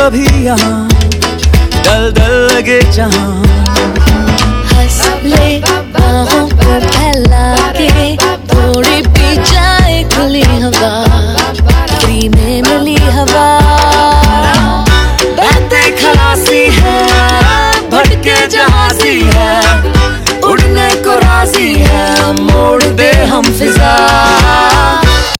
कभी यहाँ दल दल लगे जहाँ। हंस ले बाहों पर फैला के, थोड़ी पी जाए खुली हवा, फ्री में मिली हवा। बातें खलासी है, भटके जहाजी है, उड़ने को राजी है, मोड़ दे हम फिजा।